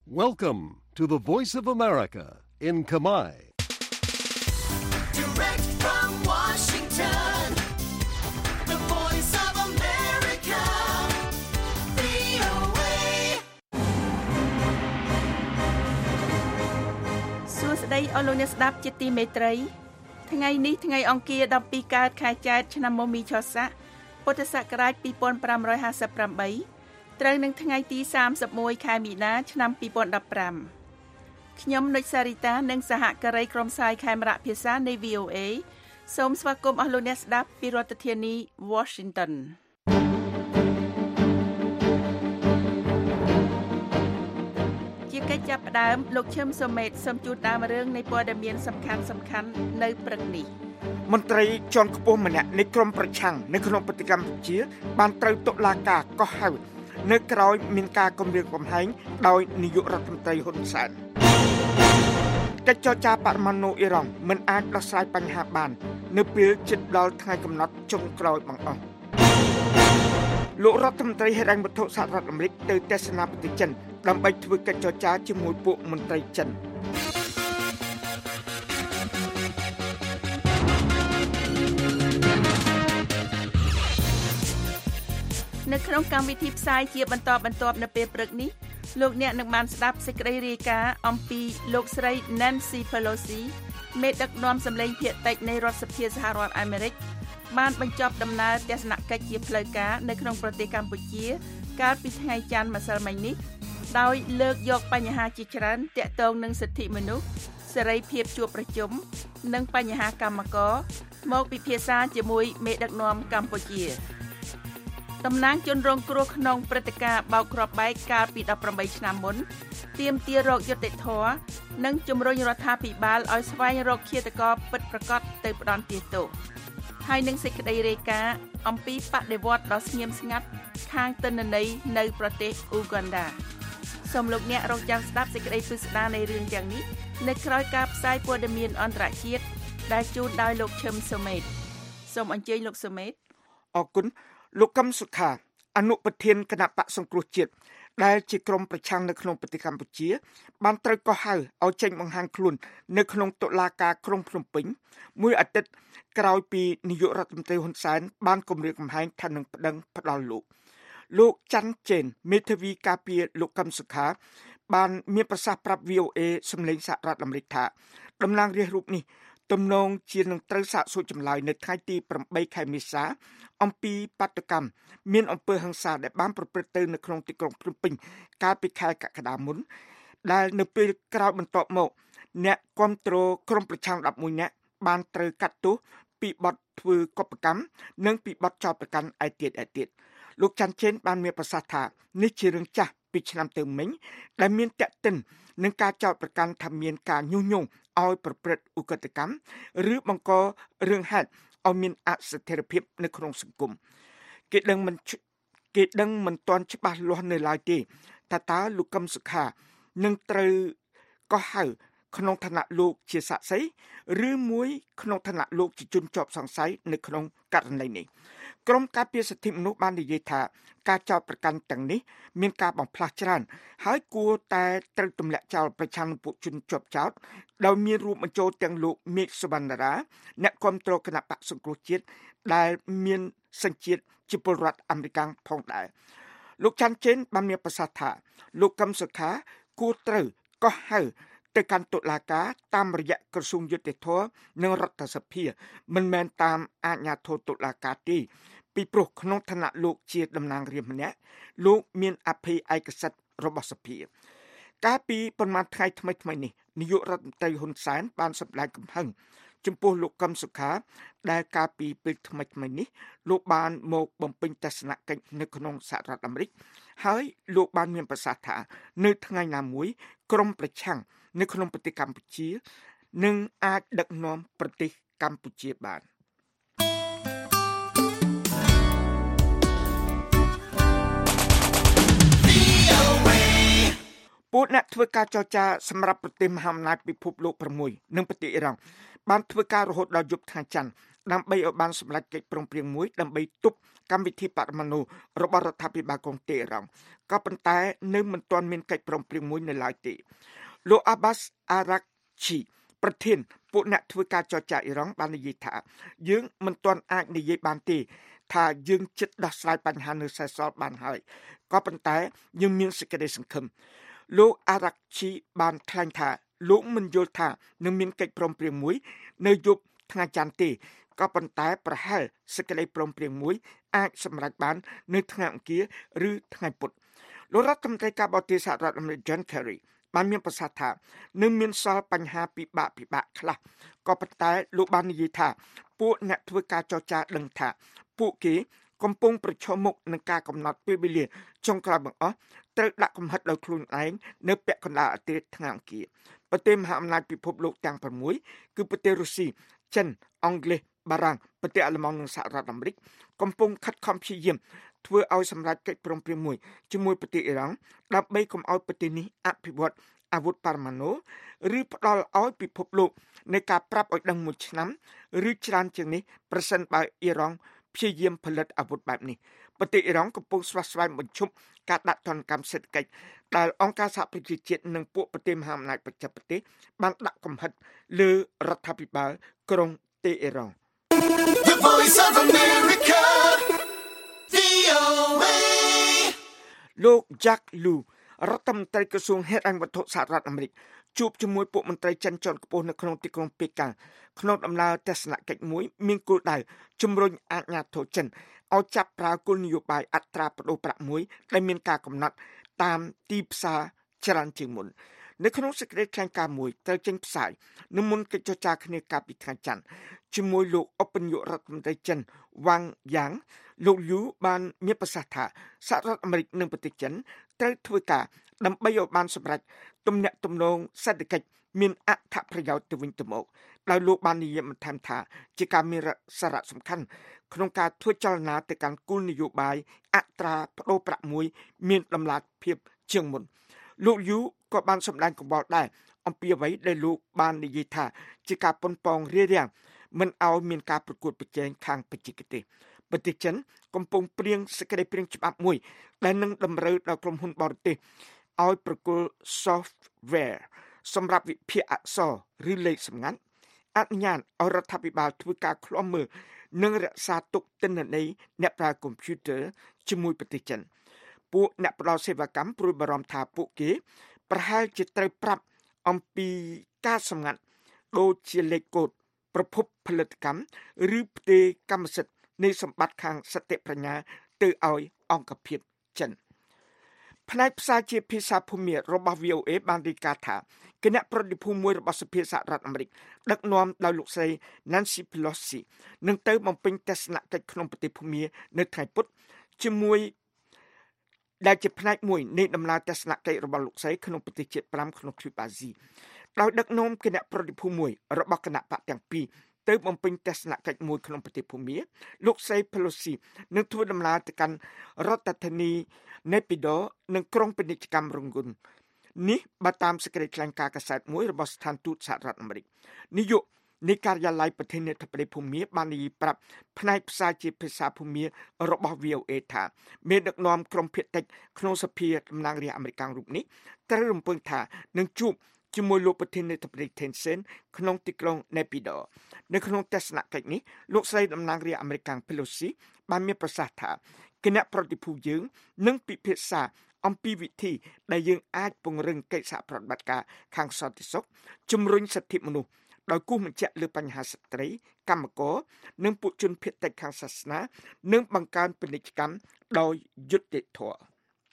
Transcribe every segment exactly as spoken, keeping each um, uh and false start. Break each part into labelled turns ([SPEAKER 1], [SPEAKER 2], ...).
[SPEAKER 1] Welcome to the Voice of America in Khmer.
[SPEAKER 2] Direct from Washington, the Voice of America, វី អូ เอ
[SPEAKER 3] សួស្តីអស់លោកអ្នកស្ដាប់ជាទីមេត្រីថ្ងៃនេះថ្ងៃអង្គារដប់ពីរកើតខែចែកឆ្នាំមមីឆស័កពុទ្ធសករាជពីរពាន់ប្រាំរយហាសិបប្រាំបីត្រូវនឹងថ្ងៃទីសាមសិបមួយខែមីនាឆ្នាំពីរពាន់ដប់ប្រាំខ្ញុំនុចសារីតានិងសហការីក្រុមផ្សាយខេមរៈភាសានៃ វី អូ เอ សូមស្វាគមន៍អស់លោកអ្នកស្ដាប់ពីរដ្ឋធានី Washington ជាកិច្ចចាប់ផ្ដើមលោកឈឹមសូមេតសូមជូនដើមរឿងនៃព័ត៌មានសំខាន់សំខាន់នៅព្រឹកនេះ
[SPEAKER 4] មន្ត្រីជាន់ខ្ពស់ម្នាក់នៃក្រមប្រឆាំងនៅក្នុងប្រទេសកម្ពុជាបានត្រូវតុលាការកោះហៅនៅក្រោយមានការគំរាមកំហែងដោយនាយករដ្ឋមន្ត្រីហ៊ុនសែនកិច្ចចរចាបរមាណុអ៊ីរ៉ង់មិនអាចដោះស្រាយបញ្ហាបាននៅពេលជិតដល់ថ្ងៃកំណត់ចុងក្រោយបង្អស់លោករដ្ឋមន្ត្រីហិរញ្ញវត្ថុសហរដ្ឋអាមេរិកទៅទស្សនាប្រទេសចិនដើម្បីធ្វើកិច្ចចរចាជាមួយពួកមន្ត្រីចិន
[SPEAKER 3] នៅក្នុងកម្មវិធីផ្សាយជាបន្តបន្ទាប់នៅពេលព្រឹកនេះលោកអ្នកនឹងបានស្ដាប់សេចក្តីរាយការណ៍អំពីលោកស្រី Nancy Pelosi មេដឹកនាំសម្លេងភាគតិចនៃរដ្ឋសភាសហរដ្ឋអាមេរិកបានបញ្ចប់ដំណើរទស្សនកិច្ចជាផ្លូវការនៅក្នុងប្រទេសកម្ពុជាកាលពីថ្ងៃច័ន្ទម្សិលមិញនេះដោយលើកយកបញ្ហាជាច្រើនទាក់ទងនឹងសិទ្ធិមនុស្សសេរីភាពជួបប្រជុំនិងបញ្ហាកម្មករមកពិភាក្សាជាមួយមេដឹកនាំកម្ពុជាតំណាងជនរងគ្រោះក្នុងព្រឹត្តិការណ៍បោកគ្រាប់បែកកាលពីដប់ប្រាំបីឆ្នាំមុនទាមទាររកយុត្តិធម៌និងជំរុញរដ្ឋាភិបាលឲ្យស្វែងរកឃាតករពិតប្រាកដទៅផ្ដន្ទាទោសហើយនឹងសេចក្តីរាយការណ៍អំពីបដិវត្តន៍ដ៏ស្ងៀមស្ងាត់ខាងទិន្នន័យនៅប្រទេសអ៊ូហ្គនដាសូមលោកអ្នករងចាំស្ដាប់សេចក្តីពិស្ដារនៃរឿងទាំងនេះនៅក្រោយការផ្សាយព័ត៌មានអន្តរជាតិដែលជូនដោយលោកឈឹមសូមេតសូមអញ្ជើញលោកសូមេត
[SPEAKER 4] អរគុណលោកកឹមសុខាអនុប្រធានគណៈបកសង្គ្រោះជាតិដែលជាក្រុមប្រឆាំងនៅក្នុងប្រទេសកម្ពុជាបានត្រូវកោះហៅឲ្យចេញបង្ហាញខ្លួននៅក្នុងតុលាការក្រុងភ្នំពេញមួយអាទិត្យក្រោយពីនាយករដ្ឋមន្ត្រីហ៊ុនសែនបានគម្រាមកំហែងថានឹងប្តឹងផ្តល់លោកលោកច័ន្ទជេនមេធាវីការពារលោកកឹមសុខាបានមានប្រសាសន៍ប្រាប់ វី អូ เอ សម្លេងសហរដ្ឋអាមេរិកថាតំណាងរាស្ត្ររូបនេះទំនងជានឹងត្រូវសាកសួរចម្លើយនៅថ្ងៃទីប្រាំបីខែមេសាអំពីបាតុកម្មមានអំពើហិង្សាដែលបានប្រព្រឹត្តទៅនៅក្នុងទីក្រុងភ្នំពេញកាលពីខែកក្កដាមុនដែលនៅពេលក្រោយបន្ទាប់មកអ្នកគាំទ្រក្រុមប្រឆាំងដប់មួយនាក់បានត្រូវកាត់ទោសពីបទធ្វើកុប្បកម្មនិងពីបទចោទប្រកាន់ឯទៀតឯទៀតលោកច័ន្ទជេនបានមានប្រសាសន៍ថានេះជារឿងចាស់ពីឆ្នាំទៅមិញដែលមានតេតិននឹងការចោទប្រកាន់ថាមានការញុះញង់ឲ្យប្រព្រឹត្តឧក្រិដ្ឋកម្មឬបង្ករឿងហេតុឲ្យមានអស្ថិរភាពនៅក្នុងសង្គមគេដឹងមិនគេដឹងមិនទាន់ច្បាស់លាស់នៅឡើយទេថាតើលោកកឹមសុខានឹងត្រូវកោះហៅក្នុងឋានៈលោកជាសាក្សីឬមួយក្នុងឋានៈលោកជាជនជាប់សង្ស័យនៅក្នុងករណីនេះក្រមការពារសិទ្ធិមនុស្សបាននិយាយថាការចោទប្រកាន់ទាំងនេះមានការបំផ្លាស់ច្រើនហើយគួរតែត្រូវទម្លាក់ចោលប្រឆាំងនឹងពួកជនជាប់ចោទដោយមានរួមបញ្ចូលទាំងលោកមេឃសុវណ្ណរាអ្នកគាំទ្រគណៈបកសង្គ្រោះជាតិដែលមានសញ្ជាតិជាពលរដ្ឋអាមេរិកផងដែរលោកច័ន្ទជេនបានមានប្រសាសន៍ថាលោកកឹមសុខាគួរត្រូវកោះហៅទៅកាន់តុលាការតាមរយៈក្រសួងយុតិធធម៌និងរដ្ឋសភាមិនមែនតាមអាជ្ញាធរតុលាការទេពីព្រោះក្នុងឋានៈលោកជាតំណាងរាស្ត្រម្នាក់លោកមានអភ័យឯកសិទ្ធិរបស់សភាកាលពីប្រមាណថ្ងៃថ្មីៗនេះនាយករដ្ឋមន្ត្រីហ៊ុនសែនបានសម្ដែងកំហឹងចំពោះលោកកឹមសុខាដែលកាលពីពេលថ្មីៗនេះលោកបានមកបំពេញទស្សនកិច្ចនៅក្នុងសហរដ្ឋអាមេរិកហើយលោកបានមានប្រសាសន៍ថានៅថ្ងៃណាមួយក្រុមប្រឆាំងនៅក្នុងប្រទេសកម្ពុជានឹងអាចដឹកនាំប្រទេសកម្ពុជាបានពួកអ្នកធ្វើការចរចាសម្រាប់ប្រទេសមហាអំណាចពិភពលោកប្រាំមួយនិងប្រទេសអ៊ីរ៉ង់បានធ្វើការរហូតដល់យប់ថ្ងៃច័ន្ទដើម្បីឲ្យបានសម្រេចកិច្ចព្រមព្រៀងមួយដើម្បីទប់កម្មវិធីបរមាណុរបស់រដ្ឋាភិបាលក្រុងតេហេរ៉ង់ក៏ប៉ុន្តែនៅមិនទាន់មានកិច្ចព្រមព្រៀងមួយនៅឡើយទេលោក Abbas Araghchi ប្រធានពួកអ្នកធ្វើការចរចាអ៊ីរ៉ង់បាននិយាយថាយើងមិនទាន់អាចនិយាយបានទេថាយើងជិតដោះស្រាយបញ្ហានៅសេសសល់បានហើយក៏ប៉ុន្តែយើងមានសេចក្តីសង្ឃឹមលោក Araghchi បានថ្លែងថាលោកមិនយល់ថានឹងមានកិច្ចព្រមព្រៀងមួយនៅយប់ថ្ងៃច័ន្ទទេក៏ប៉ុន្តែប្រហែលសេចក្តីព្រមព្រៀងមួយអាចសម្រេចបាននៅថ្ងៃអង្គារឬថ្ងៃពុធលោករដ្ឋមន្ត្រីការបរទេសសហរដ្ឋអាមេរិក John Kerry បានមានប្រសាសន៍ថានឹងមានសល់បញ្ហាពិបាកពិបាកខ្លះក៏ប៉ុន្តែលោកបាននិយាយថាពួកអ្នកធ្វើការចរចាដឹងថាពួកគេកំពុងប្រឈមមុខនឹងការកំណត់ពេលវេលាចុងក្រោយបង្អស់ត្រូវដាក់កំហិតដោយខ្លួនឯងនៅពាក់កណ្ដាលអាទិត្យថ្ងៃអង្គារប្រទេសមហាអំណាចពិភពលោកទាំងប្រាំមួយគឺប្រទេសរុស្ស៊ីចិនអង់គ្លេសបារាំងប្រទេសអាល្លឺម៉ង់និងសហរដ្ឋអាមេរិកកំពុងខិតខំព្យាយាមធ្វើឲ្យសម្រេចកិច្ចព្រមព្រៀងមួយជាមួយប្រទេសអ៊ីរ៉ង់ដើម្បីកុំឲ្យប្រទេសនេះអភិវឌ្ឍអាវុធបរមាណុឬផ្ដល់ឲ្យពិភពលោកនៃការប្រាប់ឲ្យដឹងមួយឆ្នាំឬច្រើនជាងនេះប្រសិនបើអ៊ីរ៉ង់ព្យាយាមផលិតអាវុធបែបនេះប្រទេសអ៊ីរ៉ង់កំពុងស្វាស្វែងបញ្ឈប់ការដាក់ទណ្ឌកម្មសេដ្ឋកិច្ចដែលអង្គការសហប្រជាជាតិនិងពួកប្រទេសមហាអំណាចបច្ចេកទេសបានដាក់កំហិតលើរដ្ឋាភិបាលក្រុងតេហេរ៉ង់
[SPEAKER 2] The Voice of America, វី អូ เอ
[SPEAKER 4] លោក Jack Lew រដ្ឋមន្ត្រីក្រសួងហិរញ្ញវត្ថុសហរដ្ឋអាមេរិកជួបជាមួយពួកមន្ត្រីចិនជាន់ខ្ពស់នៅក្នុងទីក្រុងប៉េកាំងក្នុងដំណើរទស្សនកិច្ចមួយមានគោលដៅជំរុញអាជ្ញាធរចិនឲ្យចាប់ប្រើគោលនយោបាយអត្រាប្តូរប្រាក់មួយដែលមានការកំណត់តាមទីផ្សារច្រើនជាងមុននៅក្នុងសេចក្តីថ្លែងការណ៍មួយត្រូវចេញផ្សាយនៅមុនកិច្ចចរចាគ្នាកាលពីថ្ងៃច័ន្ទជាមួយលោកឧបនាយករដ្ឋមន្ត្រីចិនវ៉ាងយ៉ាង លោកយូបានមានប្រសាសន៍ថាសហរដ្ឋអាមេរិកនិងប្រទេសចិនត្រូវធ្វើការដើម្បីឲ្យបានសម្រេចទំនាក់ទំនងសេដ្ឋកិច្ចមានអត្ថប្រយោជន៍ទៅវិញទៅមកដោយលោកបាននិយាយបន្ថែមថាជាការមានសារៈសំខាន់ក្នុងការធ្វើចលនាទៅកាន់គោលនយោបាយអត្រាប្តូរប្រាក់មួយមានតម្លាភាពជាងមុនលោកយូក៏បានសម្ដែងកង្វល់ដែរអំពីអ្វីដែលលោកបាននិយាយថាជាការប៉ុនប៉ងរារាំងមិនឲ្យមានការប្រកួតប្រជែងខាងបច្ចេកទេសប្រទេសចិនកំពុងព្រៀងសេចក្តីព្រៀងច្បាប់មួយដែលនឹងតម្រូវដល់ក្រុមហ៊ុនបរទេសឲ្យប្រគល់ software សម្រាប់វិភាគអក្សរឬលេខសម្ងាត់អនុញ្ញាតឲ្យរដ្ឋាភិបាលធ្វើការឃ្លាំមើលនិងរក្សាទុកទិន្នន័យអ្នកប្រើកុំព្យូទ័រជាមួយប្រទេសចិនពួកអ្នកផ្ដល់សេវាកម្មព្រួយបារម្ភថាពួកគេប្រហែលជាត្រូវប្រាប់អំពីការសម្ងាត់ដូចជាលេខកូដប្រភពផលិតកម្មឬផ្ទេរកម្មសិទ្ធិនៃសម្បត្តិខាងសតិប្រាជ្ញាទៅឲ្យអង្គភាពចិនផ្នែកផ្សាយជាភាសាភូមិរបស់ វី អូ អេ បានរាយការណ៍ថាគណៈប្រតិភូមួយរបស់សភាសហរដ្ឋអាមេរិកដឹកនាំដោយលោកស្រី Nancy Pelosi នឹងទៅបំពេញទស្សនកិច្ចក្នុងប្រទេសភូមានៅថ្ងៃពុធជាមួយដែលជាផ្នែកមួយនៃដំណើរទស្សនកិច្ចរបស់លោកស្រីក្នុងប្រទេសជាតិប្រាំក្នុងទ្វីបអាស៊ីដោយដឹកនាំគណៈប្រតិភូមួយរបស់គណៈបកទាំងពីរទៅបំពេញទស្សនកិច្ចមួយក្នុងប្រទេសភូមាលោកស្រី Pelosi នឹងធ្វើដំណើរទៅកាន់រដ្ឋធានី Naypyidaw និងក្រុងពាណិជ្ជកម្ម Rangoon នេះបើតាមសេចក្តីថ្លែងការណ៍កាសែតមួយរបស់ស្ថានទូតសហរដ្ឋអាមេរិកនាយកនៃការិយាល័យប្រធានាធិបតីភូមាបាននិយាយប្រាប់ផ្នែកផ្សាយជាភាសាភូមារបស់ វី អូ អេ ថាមេដឹកនាំក្រុមភាគតិចក្នុងសភាតំណាងរាស្ត្រអាមេរិករូបនេះត្រូវរំពឹងថានឹងជួបជាមួយលោកប្រធានាធិបតី Thein Sein ក្នុងទីក្រុង Naypyidaw នៅក្នុងទស្សនកិច្ចនេះលោកស្រីតំណាងរាស្ត្រអាមេរិក Pelosi បានមានប្រសាសន៍ថាគណៈប្រតិភូយើងនឹងពិភាក្សាអំពីវិធីដែលយើងអាចពង្រឹងកិច្ចសហប្រតិបត្តិការខាងសន្តិសុខជំរុញសិទ្ធិមនុស្សដោយគូសបញ្ជាក់លើបញ្ហាស្ត្រីកម្មករនិងពួកជនភៀសតិចខាងសាសនានិងបង្កើនពាណិជ្ជកម្មដោយយុត្តិធម៌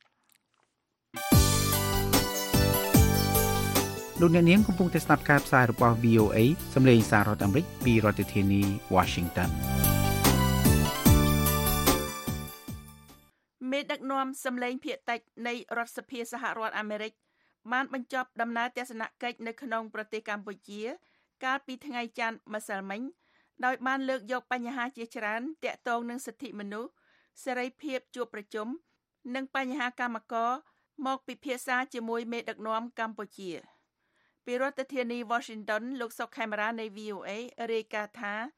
[SPEAKER 5] លោកអ្នកនាងកំពុងតែស្ដាប់ការផ្សាយរបស់ វី អូ អេ សម្លេងសាររដ្ឋអាមេរិកពីរដ្ឋធានី Washington
[SPEAKER 3] មេដឹកនាំសម្លេងភាគតិចនៃរដ្ឋសភាសហរដ្ឋអាមេរិកបានបញ្ចប់ដំណើរទស្សនកិច្ចនៅក្នុងប្រទេសកម្ពុជាកាលពីថ្ងៃច័ន្ទម្សិលមិញដោយបានលើកយកបញ្ហាជាច្រើនទាក់ទងនឹងសិទ្ធិមនុស្សសេរីភាពជួបប្រជុំនិងបញ្ហាកម្មករមកពិភាក្សាជាមួយមេដឹកនាំកម្ពុជាពីរដ្ឋធានី Washington លោកសុកខេមរានៃ វី អូ អេ រាយការណ៍ថា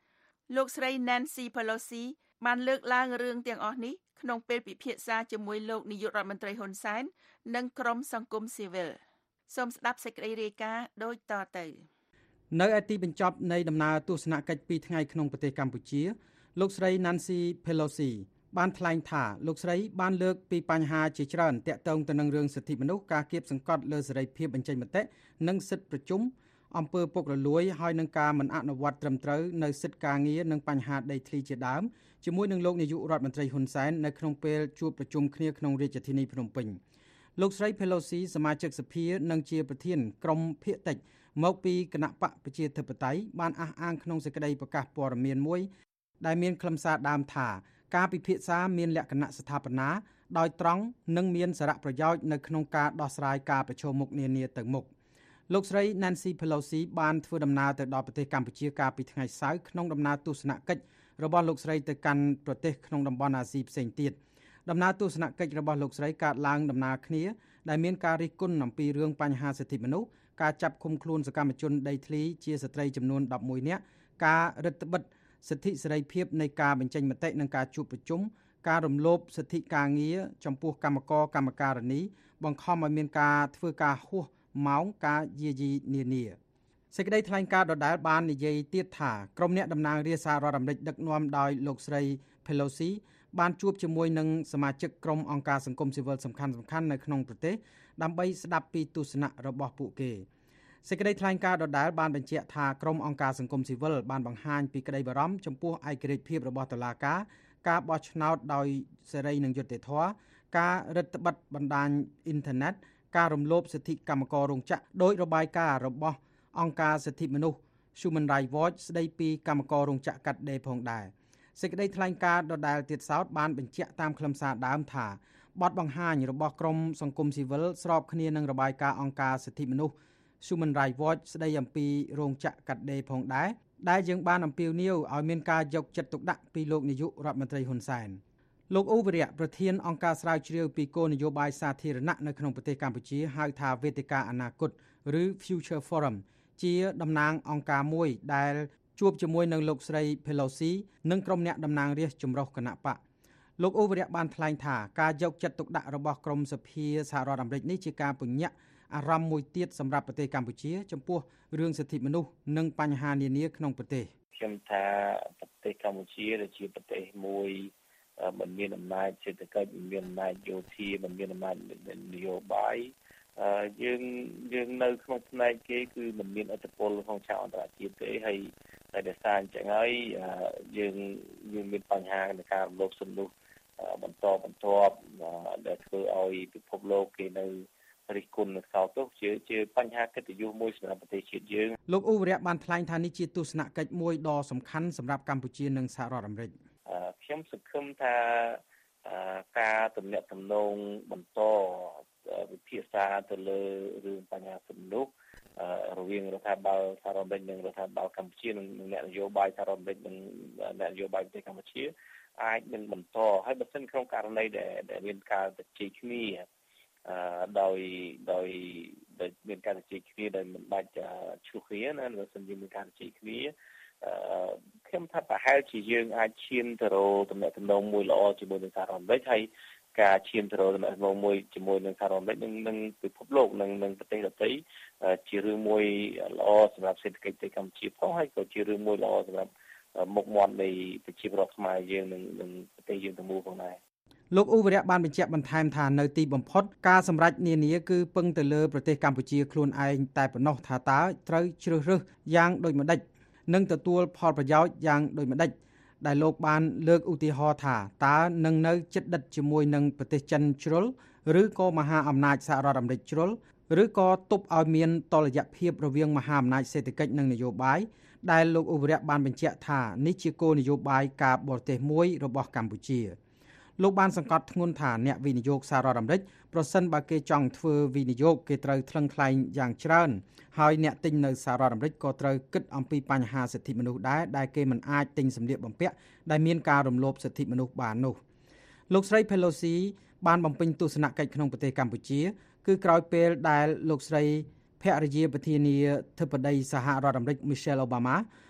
[SPEAKER 3] លោកស្រី Nancy Pelosi បានលើកឡើងរឿងទាំងអស់នេះក្នុងពេលពិភាក្សាជាមួយលោកនាយករដ្ឋមន្ត្រីហ៊ុនសែននិងក្រុមសង្គមស៊ីវិលសូមស្ដាប់សេចក្តីរាយការណ៍ដូចតទៅ
[SPEAKER 5] នៅឯទីបញ្ចប់នៃដំណើរទស្សនកិច្ចពីរថ្ងៃក្នុងប្រទេសកម្ពុជាលោកស្រី Nancy Pelosi បានថ្លែងថាលោកស្រីបានលើកពីបញ្ហាជាច្រើនទាក់ទងទៅនឹងរឿងសិទ្ធិមនុស្សការគៀបសង្កត់លើសេរីភាពបញ្ចេញមតិនិងសិទ្ធិប្រជុំអំពើពុករលួយហើយនឹងការមិនអនុវត្តត្រឹមត្រូវនៅសិទ្ធិការងារនិងបញ្ហាដីធ្លីជាដើមជាមួយនឹងលោកនាយករដ្ឋមន្ត្រីហ៊ុនសែននៅក្នុងពេលជួបប្រជុំគ្នាក្នុងរាជធានីភ្នំពេញលោកស្រី Pelosi សមាជិកសភានិងជាប្រធានក្រុមភាគតិចមកពីគណៈបកប្រជាធិបតេយ្យបានអះអាងក្នុងសេចក្តីប្រកាសព័ត៌មានមួយដែលមានខ្លឹមសារដើមថាការពិភាក្សាមានលក្ខណៈស្ថាបនាដោយត្រង់និងមានសារៈប្រយោជន៍នៅក្នុងការដោះស្រាយការប្រឈមមុខនានាទៅមុខលោកស្រី Nancy Pelosi បានធ្វើដំណើរទៅដល់ប្រទេសកម្ពុជាកាលពីថ្ងៃសៅរ៍ក្នុងដំណើរទស្សនកិច្ចរបស់លោកស្រីទៅកាន់ប្រទេសក្នុងតំបន់អាស៊ីផ្សេងទៀតដំណើរទស្សនកិច្ចរបស់លោកស្រីកើតឡើងដំណើរគ្នាដែលមានការរិះគន់អំពីរឿងបញ្ហាសិទ្ធិមនុស្សការចាប់ឃុំខ្លួនសកម្មជនដីធ្លីជាស្ត្រីចំនួនដប់មួយនាក់ការរឹតបន្តឹងសិទ្ធិសេរីភាពនៃការបញ្ចេញមតិនិងការជួបប្រជុំការរំលោភសិទ្ធិការងារចំពោះកម្មករកម្មការិនីបង្ខំឲ្យមានការធ្វើការហួសម៉ោងការយាយីនានាសេចក្តីថ្លែងការណ៍ដដែលបាននិយាយទៀតថាក្រុមអ្នកតំណាងរាស្ត្រសហរដ្ឋអាមេរិកដឹកនាំដោយលោកស្រី Pelosi បានជួបជាមួយនឹងសមាជិកក្រុមអង្គការសង្គមស៊ីវិលសំខាន់ៗនៅក្នុងប្រទេសដើម្បីស្ដាប់ពីទស្សនៈរបស់ពួកគេសេចក្តីថ្លែងការណ៍ដដែលបានបញ្ជាក់ថាក្រុមអង្គការសង្គមស៊ីវិលបានបង្ហាញពីក្តីបារម្ភចំពោះឯករាជ្យភាពរបស់តុលាការការបោះឆ្នោតដោយសេរីនិងយុត្តិធម៌ការរឹតបន្តឹងបណ្ដាញអ៊ីនធឺណិតការរំលោភសិទ្ធិកម្មកររោងចក្រដោយរបាយការណ៍របស់អង្គការសិទ្ធិមនុស្ស Human Rights Watch ស្ដីពីកម្មកររោងចក្រកាត់ដេរផងដែរសេចក្តីថ្លែងការណ៍ដដែលទៀតសោតបានបញ្ជាក់តាមខ្លឹមសារដើមថាបទបង្ហាញរបស់ក្រុមសង្គមស៊ីវិលស្របគ្នានឹងរបាយការណ៍អង្គការសិទ្ធិមនុស្ស Human Rights Watch ស្ដីអំពីរោងចក្រកាត់ដេរផងដែរដែលយើងបានអំពាវនាវឲ្យមានការយកចិត្តទុកដាក់ពីលោកនាយករដ្ឋមន្ត្រីហ៊ុនសែនលោកអ៊ូវរៈប្រធានអង្គការស្រាវជ្រាវពីគោលនយោបាយសាធារណៈនៅក្នុងប្រទេសកម្ពុជាហៅថាវេទិកាអនាគតឬ Future Forum ជាតំណាងអង្គការមួយដែលជួបជាមួយនឹងលោកស្រី Pelosi និងក្រុមអ្នកតំណាងរាស្ត្រចម្រុះគណៈបកលោកអ៊ូវរៈបានថ្លែងថាការយកចិត្តទុកដាក់របស់ក្រមសភាសហរដ្ឋអាមេរិកនេះជាការពញ្ញាក់អារម្មណ៍មួយទៀតសម្រាប់ប្រទេសកម្ពុជាចំពោះរឿងសិទ្ធិមនុស្សនិងបញ្ហានានាក្នុងប្រទេស
[SPEAKER 6] ខ្ញុំថាប្រទេសកម្ពុជាដែលជាប្រទេសមួយមិនមានអំណាចសេដ្ឋកិច្ចមិនមានអំណាចយោធាមិនមានអំណាចនយោបាយយើងយើងនៅក្នុងផ្នែកគេគឺមិនមានឥទ្ធិពលក្នុងឆាកអន្តរជាតិទេហើយតែដោយសារអញ្ចឹងហើយយើងយើងមានបញ្ហាในការរំលោភសិទ្ធិមនុស្សបន្តបន្ទាប់ដែលធ្វើឲ្យពិភពលោកគេនៅរិះគន់នៅកោតទោសជាជាបញ្ហាកិត្តិយសមួយសម្រាប់ប្រទេសជាតិយើង
[SPEAKER 5] លោកអ៊ូវរៈបានថ្លែងថានេះជាទស្សនកិច្ចមួយដ៏សំខាន់សម្រាប់កម្ពុជានិងសហរដ្ឋអាមេរិក
[SPEAKER 6] ខ្ញុំសង្ឃឹមថាការទំនាក់ទំនងបន្តវិភាសាទៅលើរឿងបញ្ហាសិទ្ធិមនុស្សរវាងរដ្ឋាភិបាលសហរដ្ឋអាមេរិកនិងរដ្ឋាភិបាលកម្ពុជានិងអ្នកនយោបាយសហរដ្ឋអាមេរិកនិងអ្នកនយោបាយប្រទេសកម្ពុជាអាចនឹងបន្តហើយបើសិនក្នុងករណីដែលមានការជជែកគ្នាដោយដោយមានការជជែកគ្នាដែលមិនបាច់ឈ្លោះគ្នាណាបើសិនជាមានការជជែកគ្នាខ្ញុំថាប្រហែលជាយើងអាចឈានទៅរកទំនាក់ទំនងមួយល្អជាមួយនឹងសហរដ្ឋអាមេរិកហើយការឈានទៅរកទំនាក់ទំនងមួយជាមួយនឹងសហរដ្ឋអាមេរិកនិងនឹងពិភពលោកនិងនឹងប្រទេសដទៃជារឿងមួយល្អសម្រាប់សេដ្ឋកិច្ចប្រទេសកម្ពុជាផងហើយក៏ជារឿងមួយល្អសម្រាប់មុខមាត់នៃប្រជាពលរដ្ឋខ្មែរយើងនិងនឹងប្រទេសយើងទាំងមូលផងដែរ
[SPEAKER 5] លោកអ៊ូវរៈបានបញ្ជាក់បន្ថែមថានៅទីបំផុតការសម្រេចនានាគឺពឹងទៅលើប្រទេសកម្ពុជាខ្លួនឯងតែប៉ុណ្ណោះថាតើត្រូវជ្រើសរើសយ៉ាងដូចម្តេចនិងទទួលផលប្រយោជន៍យ៉ាងដូចម្តេចដែលលោកបានលើកឧទាហរណ៍ថាតើនឹងនៅជិតដិតជាមួយនឹងប្រទេសចិនជ្រុលឬក៏មហាអំណាចសហរដ្ឋអាមេរិកជ្រុលឬក៏ទប់ឲ្យមានតុល្យភាពរវាងមហាអំណាចសេដ្ឋកិច្ចនិងនយោបាយដែលលោកអ៊ូវរៈបានបញ្ជាក់ថានេះជាគោលនយោបាយការបរទេសមួយរបស់កម្ពុជាលោកបានសង្កត់ធ្ងន់ថាអ្នកវិនិយោគសហរដ្ឋអាមេរិកប្រសិនបើគេចង់ធ្វើវិនិយោគគេត្រូវថ្លឹងថ្លែងយ៉ាងច្រើនហើយអ្នកទិញនៅសហរដ្ឋអាមេរិកក៏ត្រូវគិតអំពីបញ្ហាសិទ្ធិមនុស្សដែរដែលគេមិនអាចទិញសម្លៀកបំពាក់ដែលមានការរំលោភសិទ្ធិមនុស្សបាននោះលោកស្រី Pelosi បានបំពេញទស្សនកិច្ចក្នុងប្រទេសកម្ពុជាគឺក្រោយពេលដែលលោកស្រីភរិយាប្រធានាធិបតីសហរដ្ឋអាមេរិក Michelle Obama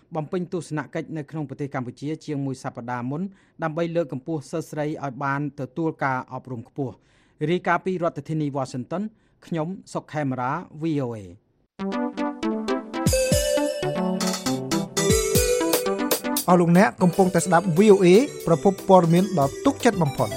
[SPEAKER 5] បំពេញទស្សនកិច្ចនៅក្នុងប្រទេសកម្ពុជាជាងមួយសប្តាហ៍មុនដើម្បីលើកកម្ពស់សិស្សស្រីឲ្យបានទទួលការអប់រំខ្ពស់រាយការណ៍ពីរដ្ឋធានី Washington ខ្ញុំសុកខេមរា វី អូ เอ
[SPEAKER 7] អស់លោកអ្នកកំពុងតែស្ដាប់ វី អូ เอ ប្រភពព័ត៌មានដ៏ទុកចិត្តបំផុត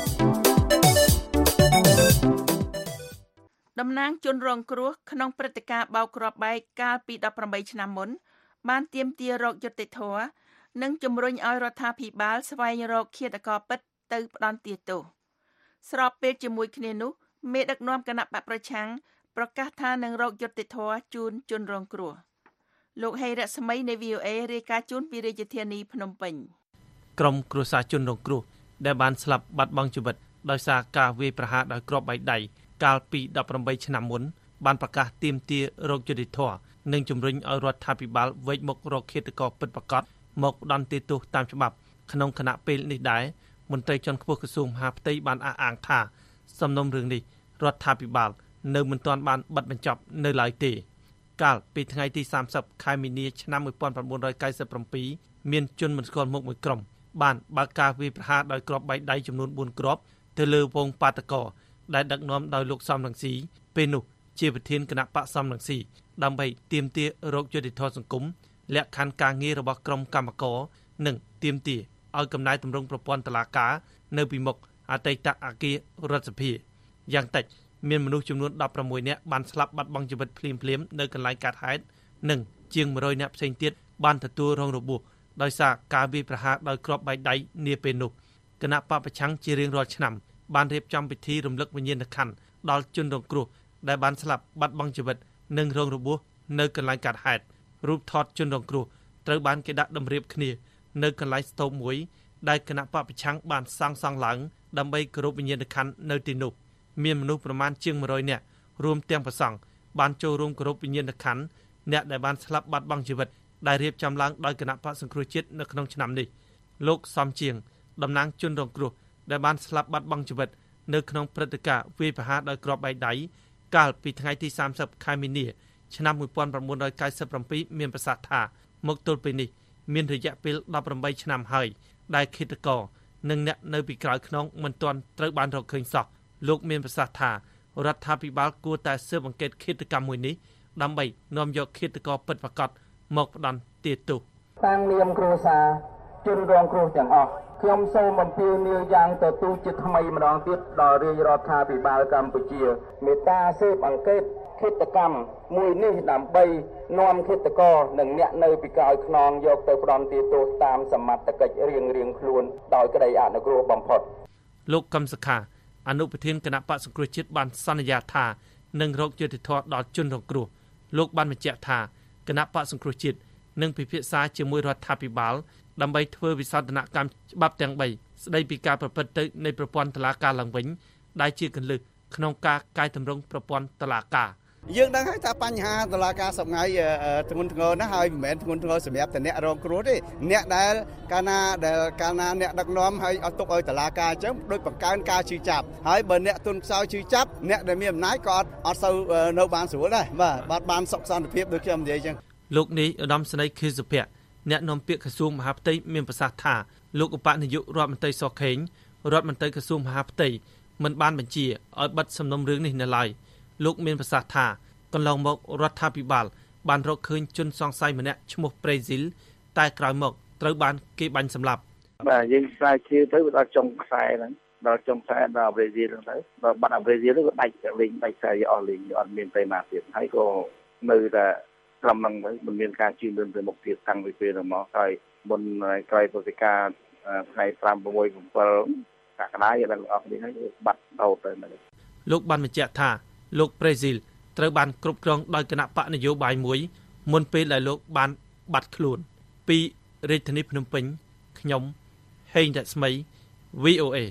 [SPEAKER 3] តំណាងជនរងគ្រោះក្នុងព្រឹត្តិការណ៍បោកគ្រាប់បែកកាលពីដប់ប្រាំបីឆ្នាំមុនបានទាមទាររកយុត្តិធម៌និងជំរុញឲ្យរដ្ឋាភិបាលស្វែងរកឃាតករពិតទៅផ្ដន្ទាទោសស្របពេលជាមួយគ្នានោះមេដឹកនាំគណៈបកប្រឆាំងប្រកាសថានឹងរកយុត្តិធម៌ជូនជនរងគ្រោះលោកហេរ៉ាស្មីនៃ វី អូ เอ រាយការណ៍ជូនពីរាជធានីភ្នំពេញ
[SPEAKER 8] ក្រុមគ្រួសារជនរងគ្រោះដែលបានស្លាប់បាត់បង់ជីវិតដោយសារការវាយប្រហារដោយគ្រាប់បែកដៃកាលពីដប់ប្រាំបីឆ្នាំមុនបានប្រកាសទាមទាររកយុត្តិធម៌និងជំរុញឲ្យរដ្ឋាភិបាលវេកមុខរកឃាតករពិតប្រាកដមកផ្ដន្ទាទោសតាមច្បាប់ក្នុងគណៈពេលនេះដែរមន្ត្រីជាន់ខ្ពស់ក្រសួងមហាផ្ទៃបានអះអាងថាសំណុំរឿងនេះរដ្ឋាភិបាលនៅមិនទាន់បានបិទបញ្ចប់នៅឡើយទេកាលពីថ្ងៃទីសាមសិបខែមីនាឆ្នាំmột nghìn chín trăm chín mươi bảyមានជនមិនស្គាល់មុខមួយក្រុមបានបើកការវាយប្រហារដោយគ្រាប់បែកដៃចំនួនបួនគ្រាប់ទៅលើវងបាតកោដែលដឹកនាំដោយលោកសំរងស៊ីពេលនោះជាប្រធានគណៈបកសំរងស៊ីដើម្បីទាមទាររកយុត្តិធម៌សង្គមលក្ខខណ្ឌការងាររបស់ក្រុមកម្មករនិងទាមទារឲ្យកំណែតម្រង់ប្រព័ន្ធតុលាការនៅពីមុខអតីតអគាររដ្ឋសភាយ៉ាងតិចមានមនុស្សចំនួនដប់ប្រាំមួយនាក់បានស្លាប់បាត់បង់ជីវិតភ្លាមៗនៅកន្លែងកើតហេតុនិងជាងមួយរយនាក់ផ្សេងទៀតបានទទួលរងរបួសដោយសារការវាយប្រហារដោយគ្រាប់បែកដៃនាពេលនោះគណៈបកប្រឆាំងជារៀងរាល់ឆ្នាំបានរៀបចំពិធីរំលឹកវិញ្ញាណក្ខន្ធដល់ជនរងគ្រោះដែលបានស្លាប់បាត់បង់ជីវិតនិងរងរបួសនៅកន្លែងកើតហេតុរូបថតជនរងគ្រោះត្រូវបានគេដាក់តម្រៀបគ្នានៅកន្លែងស្ទូបមួយដែលគណៈបកប្រឆាំងបានសាងសង់ឡើងដើម្បីគោរពវិញ្ញាណក្ខន្ធនៅទីនោះមានមនុស្សប្រមាណជាងមួយរយនាក់រួមទាំងព្រះសង្ឃបានចូលរួមគោរពវិញ្ញាណក្ខន្ធអ្នកដែលបានស្លាប់បាត់បង់ជីវិតដែលរៀបចំឡើងដោយគណៈបកសង្គ្រោះជាតិនៅក្នុងឆ្នាំនេះលោកសំជាងតំណាងជនរងគ្រោះដែលបានស្លាប់បាត់បង់ជីវិតនៅក្នុងព្រឹត្តិការណ៍វាយប្រហារដោយគ្រាប់បែកដៃកាលពីថ្ងៃទីសាមសិបខែមីនាឆ្នាំmột nghìn chín trăm chín mươi bảyមានប្រសាសន៍ថាមកទល់ពេលនេះមានរយៈពេលដប់ប្រាំបីឆ្នាំហើយដែលឃាតករនិងអ្នកនៅពីក្រោយខ្នងមិនទាន់ត្រូវបានរកឃើញសោះលោកមានប្រសាសន៍ថារដ្ឋាភិបាលគួរតែស៊ើបអង្កេតឃាតកម្មមួយនេះដើម្បីនាំយកឃាតករពិតប្រាកដមកផ្ដន្ទាទោស
[SPEAKER 9] តាំងនាមគ្រួសារជនរងគ្រោះទាំងអស់ខ្ញុំសូមអំពាវនាវយ៉ាងទទូចជាថ្មីម្ដងទៀតដល់រាជរដ្ឋាភិបាលកម្ពុជាមេត្តាស៊ើបអង្កេតឃាតកម្មមួយនេះដើម្បីនាំឃាតករនិងអ្នកនៅពីក្រោយខ្នងយកទៅផ្ដន្ទាទោសតាមសមត្ថកិច្ចរៀងរៀងខ្លួនដោយក្តីអនុគ្រោះបំផុត
[SPEAKER 8] លោកកឹមសុខាអនុប្រធានគណៈបក្សសង្គ្រោះជាតិបានសន្យាថានឹងរកយុត្តិធម៌ដល់ជនរងគ្រោះលោកបានបញ្ជាក់ថាគណៈបក្សសង្គ្រោះជាតិនឹងពិភាក្សាជាមួយរដ្ឋាភិបាលដើម្បីធ្វើវិសោធនកម្មច្បាប់ទាំងបីស្ដីពីការប្រព្រឹត្តទៅនៃប្រព័ន្ធតុលាការឡើងវិញដែលជាគន្លឹះក្នុងការកែតម្រង់ប្រព័ន្ធតុលាការ
[SPEAKER 10] យើងដឹងហើយថាបញ្ហាតុលាការសប្ងៃធ្ងន់ធ្ងរណាស់ហើយមិនមែនធ្ងន់ធ្ងរសម្រាប់តែអ្នករងគ្រោះទេអ្នកដែលកាលណាដែលកាលណាអ្នកដឹកនាំហើយអត់ទុកឲ្យតុលាការអញ្ចឹងដូចបង្កើនការជឿចាប់ហើយបើអ្នកទុនខ្សោយជឿចាប់អ្នកដែលមានអំណាចក៏អត់អត់សូវនៅបានស្រួលដែរបាទបាត់បានសុខសន្តិភាពដូចខ្ញុំនិយាយអញ្ចឹង
[SPEAKER 8] លោកនេះឧត្តមសេនីយ៍ខៀវសុភ័ក្រអ្នកនាំពាក្យក្រសួងមហាផ្ទៃមានប្រសាសន៍ថាលោកឧបនាយករដ្ឋមន្ត្រីសខេងរដ្ឋមន្ត្រីក្រសួងមហាផ្ទៃមិនបានបញ្ជាឲ្យបិទសំណុំរឿងនេះនៅឡើយលោកមានប្រសាសន៍ថាកន្លងមករដ្ឋាភិបាលបានរកឃើញជនសង្ស័យម្នាក់ឈ្មោះប្រេស៊ីលតែក្រោយមកត្រូវបានគេបាញ់សម្លាប់
[SPEAKER 6] បាទយើងស្រាវជ្រាវទៅដល់ចុងខ្សែហ្នឹងដល់ចុងខ្សែដល់ប្រេស៊ីលហ្នឹងទៅដល់បាត់ប្រេស៊ីលទៅដាច់លេងដាច់ខ្សែអស់លេងអត់មានពេលណាទៀតហើយក៏នៅតែត្រឹមហ្នឹងទៅមិនមានការជឿនលឿនទៅមុខទៀតតាំងពីពេលហ្នឹងមកហើយមុនក្រោយព្រឹត្តិការណ៍ថ្ងៃប្រាំប្រាំមួយ 7កក្កដាយើងដល់អស់នេះហើយបាត់ដោតទៅ
[SPEAKER 8] លោកបានបញ្ជាក់ថាលោកប្រេស៊ីលត្រូវបានគ្រប់គ្រងដោយគណៈបកនយោបាយមួយមុនពេលដែលលោកបានបាត់ខ្លួនពីរាជធានីភ្នំពេញខ្ញុំហេងរស្មី វី អូ เอ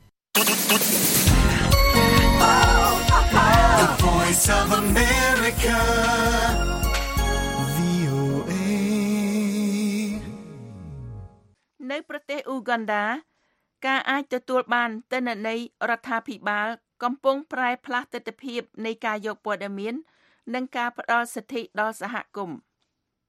[SPEAKER 2] The Voice of America
[SPEAKER 7] វី អូ เอ
[SPEAKER 3] នៅប្រទេសអ៊ូហ្គាន់ដាការអាចទទួលបានទិន្នន័យរដ្ឋាភិបាលកំពុងប្រែផ្លាស់ទិដ្ឋភាពនៃការយកព័ត៌មាននិងការផ្ដល់សិទ្ធិដល់សហគមន៍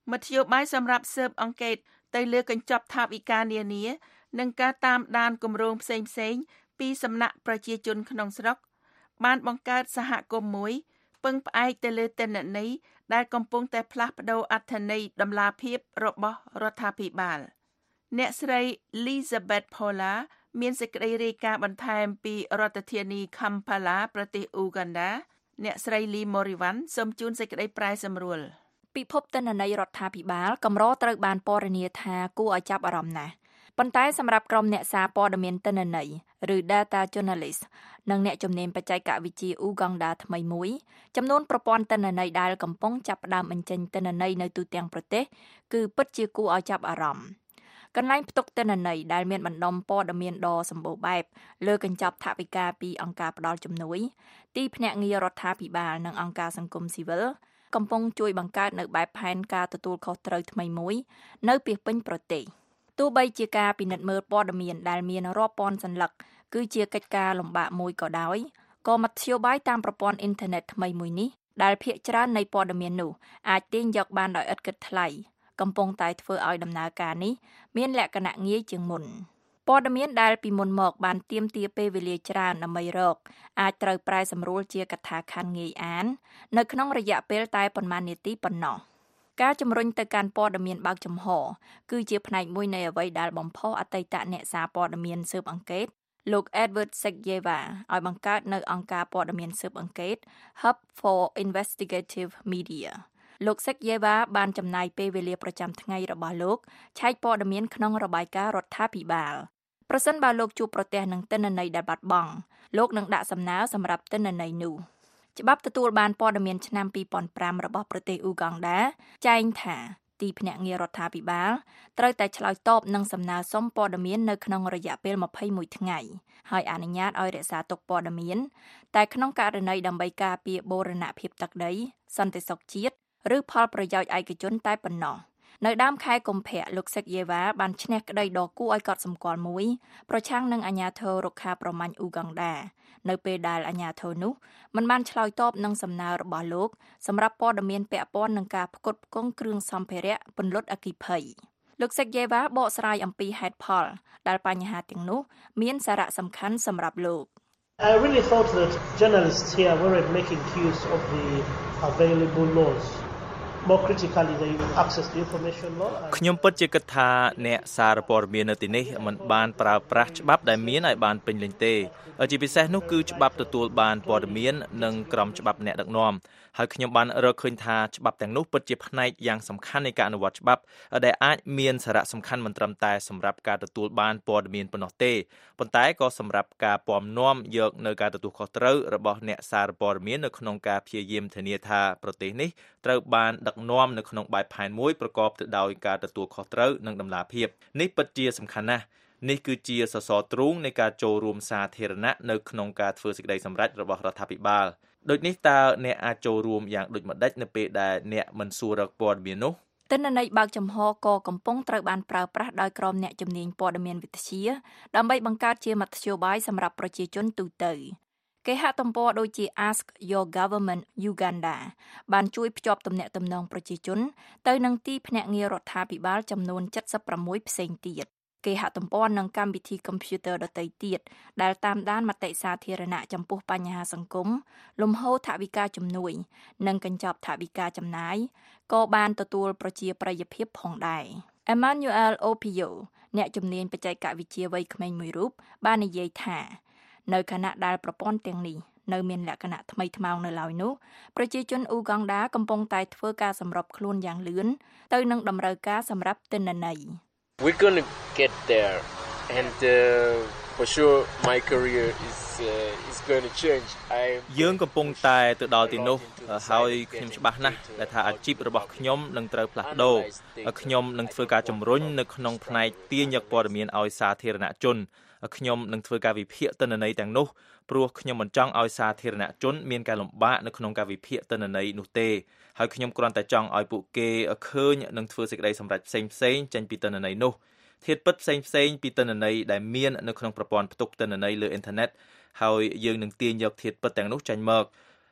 [SPEAKER 3] មធ្យោបាយសម្រាប់ស៊ើបអង្កេតទៅលើកញ្ចប់ថវិកានានានិងការតាមដានគម្រោងផ្សេងៗពីសំណាក់ប្រជាជនក្នុងស្រុកបានបង្កើតសហគមន៍មួយពឹងផ្អែកទៅលើទិន្នន័យដែលកំពុងតែផ្លាស់ប្តូរអត្ថន័យតម្លាភាពរបស់រដ្ឋាភិបាលអ្នកស្រី Elizabeth Paula មានសេចក្តីរាយការណ៍បន្ថែមពីរដ្ឋធានី Kampala ប្រទេសអ៊ូហ្គាន់ដា អ្នកស្រី Lee Morivan សូមជូនសេចក្តីប្រែសម្រួល
[SPEAKER 11] ពិភពទិន្នន័យរដ្ឋាភិបាលកម្រត្រូវបានពណ៌នាថាគួរឲ្យចាប់អារម្មណ៍ណាស់ប៉ុន្តែសម្រាប់ក្រុមអ្នកសារព័ត៌មានទិន្នន័យឬ Data Journalist និងអ្នកជំនាញបច្ចេកវិទ្យាអ៊ូហ្គាន់ដាថ្មីមួយចំនួនប្រព័ន្ធទិន្នន័យដែលកំពុងចាប់ផ្ដើមបញ្ចេញទិន្នន័យនៅទូទាំងប្រទេសគឺពិតជាគួរឲ្យចាប់អារម្មណ៍កន្លែងផ្ទុកទិន្នន័យដែលមានបណ្ដុំព័ត៌មានដ៏សម្បូរបែបលើកញ្ចប់ថវិកាពីអង្គការផ្ដល់ជំនួយទីភ្នាក់ងាររដ្ឋាភិបាលនិងអង្គការសង្គមស៊ីវិលកំពុងជួយបង្កើតនៅបែបផែនការទទួលខុសត្រូវថ្មីមួយនៅពាសពេញប្រទេសទោះបីជាការពិនិត្យមើលព័ត៌មានដែលមានរាប់ពាន់សន្លឹកគឺជាកិច្ចការលំបាកមួយក៏ដោយក៏មធ្យោបាយតាមប្រព័ន្ធអ៊ីនធឺណិតថ្មីមួយនេះដែលភាគច្រើននៃព័ត៌មាននោះអាចទាញយកបានដោយឥតគិតថ្លៃកំពុងតែធ្វើឲ្យដំណើរការនេះមានលក្ខណៈងាយជាងមុនព័ត៌មានដែលពីមុនមកបានទាមទារពេលវេលាច្រើនដើម្បីរកអាចត្រូវប្រែសម្រួលជាកថាខណ្ឌងាយអាននៅក្នុងរយៈពេលតែប៉ុន្មាននាទីប៉ុណ្ណោះការជំរុញទៅកាន់ព័ត៌មានបើកចំហគឺជាផ្នែកមួយនៃអ្វីដែលបំផុសអតីតអ្នកសារព័ត៌មានស៊ើបអង្កេតលោក Edward Sekyeva ឲ្យបង្កើតនៅអង្គការព័ត៌មានស៊ើបអង្កេត Hub for Investigative Media លោក Sekyeva បានចំណាយពេលវេលាប្រចាំថ្ងៃរបស់លោកឆែកព័ត៌មានក្នុងរបាយការណ៍រដ្ឋាភិបាលប្រសិនបើលោកជួបប្រទះនឹងទិន្នន័យដែលបាត់បង់លោកនឹងដាក់សំណើសម្រាប់ទិន្នន័យនោះច្បាប់ទទួលបានព័ត៌មានឆ្នាំពីរពាន់ប្រាំរបស់ប្រទេសអ៊ូហ្គាន់ដាចែងថាទីភ្នាក់ងាររដ្ឋាភិបាលត្រូវតែឆ្លើយតបនឹងសំណើសុំព័ត៌មាននៅក្នុងរយៈពេលម្ភៃមួយថ្ងៃហើយអនុញ្ញាតឲ្យរក្សាទុកព័ត៌មានតែក្នុងករណីដើម្បីការពារបូរណភាពទឹកដីសន្តិសុខជាតិឬផលប្រយោជន៍ឯកជនតែប៉ុណ្ណោះនៅដើមខែកុម្ភៈលោកសេកយេវ៉ាបានឈ្នះក្តីដ៏គួរឲ្យកត់សម្គាល់មួយប្រឆាំងនឹងអាជ្ញាធររុក្ខាប្រមាញ់អ៊ូហ្គាន់ដានៅពេលដែលអាជ្ញាធរនោះមិនបានឆ្លើយតបនឹងសំណើរបស់លោកសម្រាប់ព័ត៌មានពាក់ព័ន្ធនឹងការផ្គត់ផ្គង់គ្រឿងសម្ភារៈពន្លត់អគ្គិភ័យលោកសេកយេវ៉ាបកស្រាយអំពីហេតុផលដែលបញ្ហាទាំងនោះមានសារៈសំខាន់សម្រាប់លោក
[SPEAKER 12] I really thought that journalists here were making use of the available laws more critically they access the information law
[SPEAKER 13] ខ្ញុំពិតជាគិតថាអ្នកសារព័ត៌មាននៅទីនេះមិនបានប្រើប្រាស់ច្បាប់ដែលមានឲ្យបានពេញលេញទេជាពិសេសនោះគឺច្បាប់ទទួលបានព័ត៌មាននិងក្រមច្បាប់អ្នកដឹកនាំហើយខ្ញុំបានរកឃើញថាច្បាប់ទាំងនោះពិតជាផ្នែកយ៉ាងសំខាន់នៃការអនុវត្តច្បាប់ដែលអាចមានសារៈសំខាន់មិនត្រឹមតែសម្រាប់ការទទួលបានព័ត៌មានប៉ុណ្ណោះទេប៉ុន្តែក៏សម្រាប់ការពំនាំយកនៅការទទួលខុសត្រូវរបស់អ្នកសារព័ត៌មាននៅក្នុងការព្យាយាមធានាថាប្រទេសនេះត្រូវបានដឹកនាំនៅក្នុងបែបផែនមួយប្រកបទៅដោយការទទួលខុសត្រូវនិងតម្លាភាពនេះពិតជាសំខាន់ណាស់នេះគឺជាសសរទ្រូងនៃការចូលរួមសាធារណៈនៅក្នុងការធ្វើសេចក្តីសម្រេចរបស់រដ្ឋាភិបាលដូចនេះតើអ្នកអាចចូលរួមយ៉ាងដូចម្តេចនៅពេលដែលអ្នកមិនសួររកព័ត៌មាននោះ
[SPEAKER 11] ទិន្នន័យបើកចំហក៏កំពុងត្រូវបានប្រើប្រាស់ដោយក្រុមអ្នកជំនាញព័ត៌មានវិទ្យាដើម្បីបង្កើតជាមធ្យោបាយសម្រាប់ប្រជាជនទូទៅគេហទំព័រដូចជា Ask Your Government Uganda បានជួយភ្ជាប់ទំនាក់ទំនងប្រជាជនទៅនឹងទីភ្នាក់ងាររដ្ឋាភិបាលចំនួនเจ็ดสิบหกផ្សេងទៀតគេហទំព័រនិងកម្មវិធីកុំព្យូទ័រដទៃទៀតដែលតាមដានមតិសាធារណៈចំពោះបញ្ហាសង្គមលំហូរថវិកាជំនួយនិងកញ្ចប់ថវិកាចំណាយក៏បានទទួលប្រជាប្រិយភាពផងដែរ Emmanuel Opio អ្នកជំនាញបច្ចេកវិទ្យាវ័យក្មេងមួយរូបបាននិយាយថានៅខណៈដែលប្រព័ន្ធទាំងនេះនៅមានលក្ខណៈថ្មីថ្មោងនៅឡើយនោះប្រជាជនអ៊ូហ្គាន់ដាកំពុងតែធ្វើការសម្របខ្លួនយ៉ាងលឿនទៅនឹងតម្រូវការសម្រាប់ទិន្នន័យ
[SPEAKER 14] We're going to get there and uh, for sure my career is uh, is going to change. I
[SPEAKER 13] យើងកំពុងតែទៅដល់ទីនោះហើយខ្ញុំច្បាស់ណាស់ដែលថាអាជីពរបស់ខ្ញុំនឹងត្រូវផ្លាស់ប្ដូរខ្ញុំនឹងធ្វើការជំរុញនៅក្នុងផ្នែកទាញយកព័ត៌មានឲ្យសាធារណជនខ្ញុំនឹងធ្វើការវិភាគទិន្នន័យទាំងនោះព្រោះខ្ញុំមិនចង់ឲ្យសាធារណជនមានការលំបាកនៅក្នុងការវិភាគទិន្នន័យនោះទេហើយខ្ញុំគ្រាន់តែចង់ឲ្យពួកគេឃើញនិងធ្វើសេចក្តីសម្រេចផ្សេងផ្សេងចេញពីទិន្នន័យនោះធាតុពិតផ្សេងផ្សេងពីទិន្នន័យដែលមាននៅក្នុងប្រព័ន្ធផ្ទុកទិន្នន័យលើអ៊ីនធឺណិតហើយយើងនឹងទាញយកធាតុពិតទាំងនោះចេញមក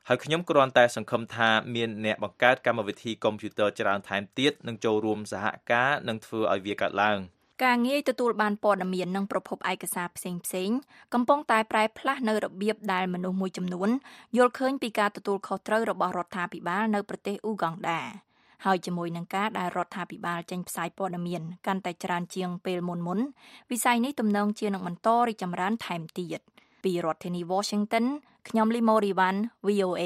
[SPEAKER 13] ហើយខ្ញុំគ្រាន់តែសង្ឃឹមថាមានអ្នកបង្កើតកម្មវិធីកុំព្យូទ័រច្រើនថែមទៀតនឹងចូលរួមសហការនិងធ្វើឲ្យវាកើតឡើង
[SPEAKER 11] ការងាយទទួលបានព័ត៌មាននិងប្រភពឯកសារផ្សេងៗកំពុងតែប្រែផ្លាស់នៅរបៀបដែលមនុស្សមួយចំនួនយល់ឃើញពីការទទួលខុសត្រូវរបស់រដ្ឋាភិបាលនៅប្រទេសអ៊ូហ្គងដាហើយជាមួយនឹងការដែលរដ្ឋាភិបាលចេញផ្សាយព័ត៌មានកាន់តែច្រើនជាងពេលមុនមុនវិស័យនេះទំនងជានឹងបន្តរីកចម្រើនថែមទៀតពីរដ្ឋធានី Washington ខ្ញុំលីម៉ូរីវ៉ាន់ វី អូ เอ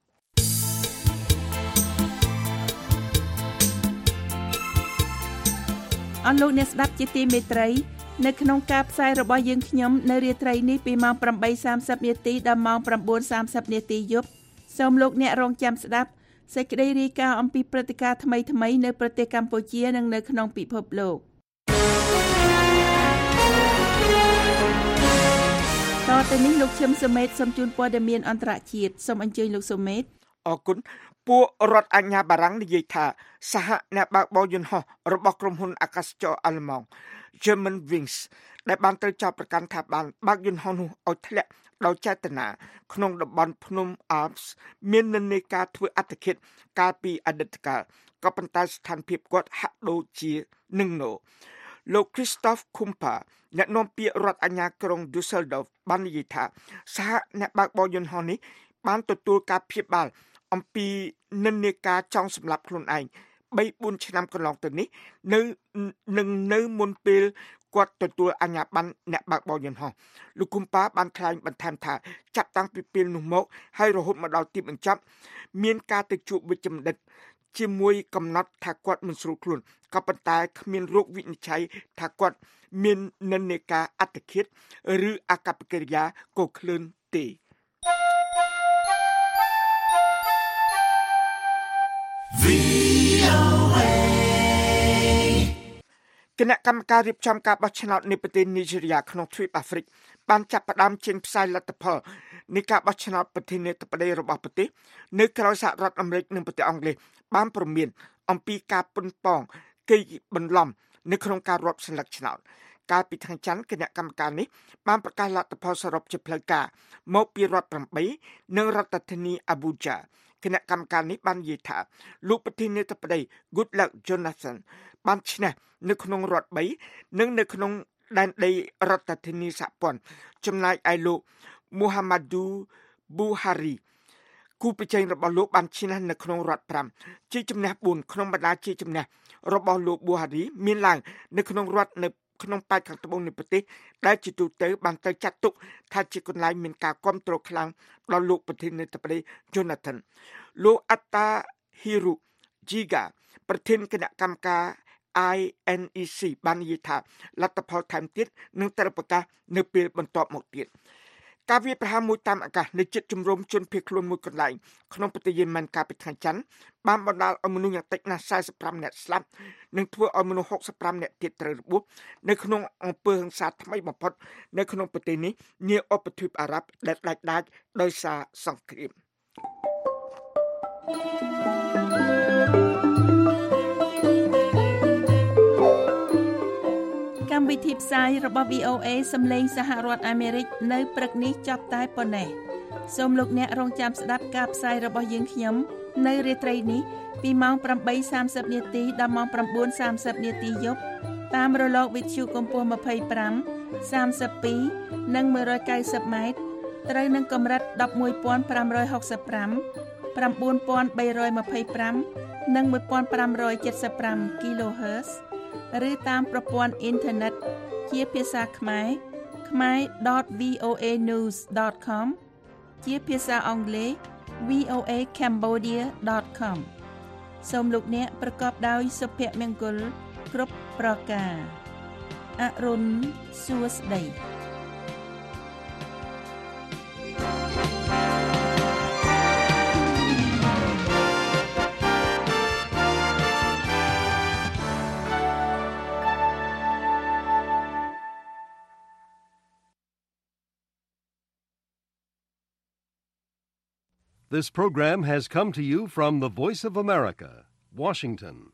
[SPEAKER 3] អស់លោកអ្នកស្ដាប់ជាទីមេត្រីនៅក្នុងការផ្សាយរបស់យើងខ្ញុំនៅរាត្រីនេះពីម៉ោង ប្រាំបីសាមសិប នាទីដល់ម៉ោង ប្រាំបួនសាមសិប នាទីយប់សូមលោកអ្នករងចាំស្ដាប់សេចក្តីរាយការណ៍អំពីព្រឹត្តិការណ៍ថ្មីៗនៅប្រទេសកម្ពុជានិងនៅក្នុងពិភពលោកតទៅនេះលោកឈឹមសុមេតសូមជូនព័ត៌មានអន្តរជាតិសូមអញ្ជើញលោកសុមេត
[SPEAKER 4] អរគុណពួករដ្ឋអាជ្ញាបារាំងនិយាយថាសហអ្នកបើកបរយន្តហោះរបស់ក្រុមហ៊ុនអាកាសចរអាល្លឺម៉ង់ Germanwings ដែលបានត្រូវចោទប្រកាន់ថាបានបើកយន្តហោះនោះឲ្យធ្លាក់ដោយចេតនាក្នុងតំបន់ភ្នំ Alps មាននិន្នាការធ្វើអត្តឃាតកាលពីអតីតកាលក៏ប៉ុន្តែស្ថានភាពគាត់ហាក់ដូចជានឹងណូលោក Christoph Kumper អ្នកនាំពាក្យរដ្ឋអាជ្ញាក្រុង Düsseldorf បាននិយាយថាសហអ្នកបើកបរយន្តហោះនេះបានទទួលការព្យាបាលអំពីនិន្នាការចង់សម្លាប់ខ្លួនឯង បីបួន ឆ្នាំកន្លងទៅនេះនៅនឹងនៅមុនពេលគាត់ទទួលអាជ្ញាប័ណ្ណអ្នកបើកបរយន្តហោះលោកគុំប៉ាបានថ្លែងបន្ថែមថាចាប់តាំងពីពេលនោះមកហើយរហូតមកដល់ទីបញ្ចប់មានការទៅជួបវិជ្ជបណ្ឌិតជាមួយកំណត់ថាគាត់មិនស្រួលខ្លួនក៏ប៉ុន្តែគ្មានរោគវិនិច្ឆ័យថាគាត់មាននិន្នាការអត្តឃាតឬអកប្បកិរិយាកុសក្លឿនទេគណៈកម្មការរៀបចំការបោះឆ្នោតនៅប្រទេសនីហ្សេរីយ៉ាក្នុងទ្វីបអាហ្វ្រិកបានចាប់ផ្ដើមចេញផ្សាយលទ្ធផលនៃការបោះឆ្នោតប្រធានាធិបតីរបស់ប្រទេសនៅក្រៅសហរដ្ឋអាមេរិកនិងប្រទេសអង់គ្លេសបានព្រមានអំពីការប៉ុនប៉ងគេបន្លំនៅក្នុងការរាប់សន្លឹកឆ្នោតកាលពីថ្ងៃច័ន្ទគណៈកម្មការនេះបានប្រកាសលទ្ធផលសរុបជាផ្លូវការមកពីរដ្ឋប្រាំបីនិងរដ្ឋធានីអាប៊ូជាគណៈកម្មការនេះបាននិយាយថាលោកប្រធានាធិបតី Goodluck Jonathan បានឈ្នះនៅក្នុងរដ្ឋបីនិងនៅក្នុងដែនដីរដ្ឋធានីសហព័ន្ធចំណែកឯលោក Muhammadu Buhari គូប្រជែងរបស់លោកបានឈ្នះនៅក្នុងរដ្ឋប្រាំជាជំនះបួនក្នុងបណ្ដាជាជំនះរបស់លោក Buhari មានឡើងនៅក្នុងរដ្ឋនៅក្នុងប៉ែកខាងត្បូងនៃប្រទេសដែលជាទូទៅបានទៅចាត់ទុកថាជាកន្លែងមានការគាំទ្រខ្លាំងដល់លោកប្រធានាធិបតី Jonathan លោក Atta Hiru Jiga ប្រធានគណៈកម្មការ I N E C បាននិយាយថាលទ្ធផលថែមទៀតនឹងត្រូវប្រកាសនៅពេលបន្ទាប់មកទៀតការវាយប្រហារមួយតាមអាកាសនៅជិតជំរំជនភៀសខ្លួនមួយកន្លែងក្នុងប្រទេសយេម៉ែនកាលពីថ្ងៃច័ន្ទបានបណ្ដាលឲ្យមនុស្សយ៉ាងតិចណាស់សែសិបប្រាំនាក់ស្លាប់និងធ្វើឲ្យមនុស្សហុកសិបប្រាំនាក់ទៀតត្រូវរបួសនៅក្នុងអំពើហិង្សាថ្មីបំផុតនៅក្នុងប្រទេសនេះនាឧបទ្វីបអារ៉ាប់ដែលដាច់ដាចដោយសារសង្គ្រាម
[SPEAKER 3] កម្មវិធីផ្សាយរបស់ វី អូ เอ សំឡេងសហរដ្ឋអាមេរិកនៅព្រឹកនេះចប់តែប៉ុណ្ណេះសូមលោកអ្នករងចាំស្ដាប់ការផ្សាយរបស់យើងខ្ញុំនៅរាត្រីនេះពីម៉ោង ប្រាំបីសាមសិប នាទីដល់ម៉ោង ប្រាំបួនសាមសិប នាទីយប់តាមរលកវិទ្យុកម្ពស់ ម្ភៃប្រាំ សាមសិបពីរ និង មួយរយកៅសិប ម៉ែត្រត្រូវនឹងកម្រិត ដប់មួយពាន់ប្រាំរយហុកសិបប្រាំ ប្រាំបួនពាន់បីរយម្ភៃប្រាំ និង មួយពាន់ប្រាំរយเจ็ดสิบห้า kHz ឬតាមប្រព័ន្ធអ៊ីនធឺណិតជាភាសាខ្មែរ ខ្មែរ ដត វី អូ เอ ញូស ដត ខម ជាភាសាអង់គ្លេស វី អូ เอ คม បូឌា ដត ខម សូមលោកអ្នកប្រកបដោយសុភមង្គលគ្រប់ប្រការអរុនសួស្តី
[SPEAKER 1] This program has come to you from the Voice of America, Washington.